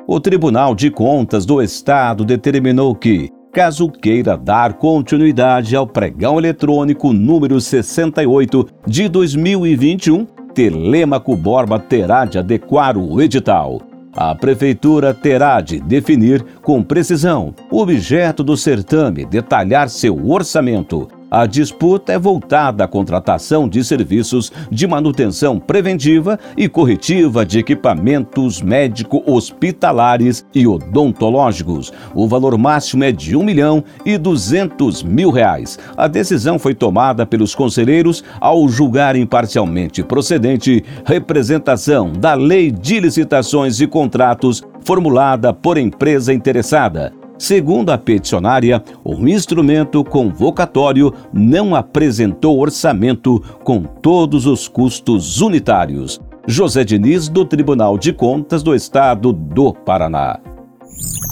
O Tribunal de Contas do Estado determinou que, caso queira dar continuidade ao pregão eletrônico número 68 de 2021, Telêmaco Borba terá de adequar o edital. A Prefeitura terá de definir com precisão o objeto do certame, detalhar seu orçamento. A disputa é voltada à contratação de serviços de manutenção preventiva e corretiva de equipamentos médico-hospitalares e odontológicos. O valor máximo é de R$ 1.200.000. A decisão foi tomada pelos conselheiros ao julgar imparcialmente procedente representação da Lei de Licitações e Contratos formulada por empresa interessada. Segundo a peticionária, o instrumento convocatório não apresentou orçamento com todos os custos unitários. José Diniz, do Tribunal de Contas do Estado do Paraná.